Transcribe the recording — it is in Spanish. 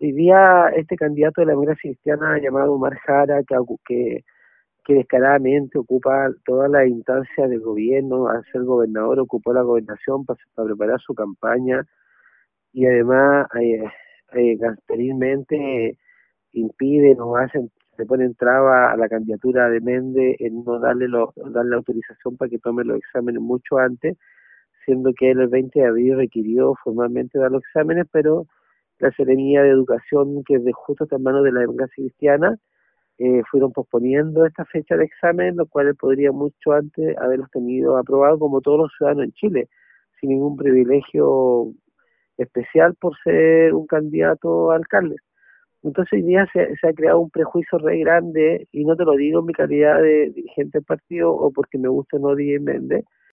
hoy día este candidato de la democracia cristiana llamado Omar Jara, que descaradamente ocupa todas las instancias del gobierno, al ser gobernador ocupó la gobernación para preparar su campaña y además gangsterilmente impiden o hacen, se ponen trabas a la candidatura de Méndez en no darle autorización para que tome los exámenes mucho antes, siendo que él el 20 de abril requirió formalmente dar los exámenes, pero la Seremía de Educación, que es de justo está en manos de la democracia cristiana, fueron posponiendo esta fecha de examen, lo cual él podría mucho antes haberlos tenido aprobados como todos los ciudadanos en Chile, sin ningún privilegio especial por ser un candidato a alcalde. Entonces hoy día se ha creado un prejuicio re grande, y no te lo digo en mi calidad de dirigente del partido o porque me gusta o no Díaz Méndez,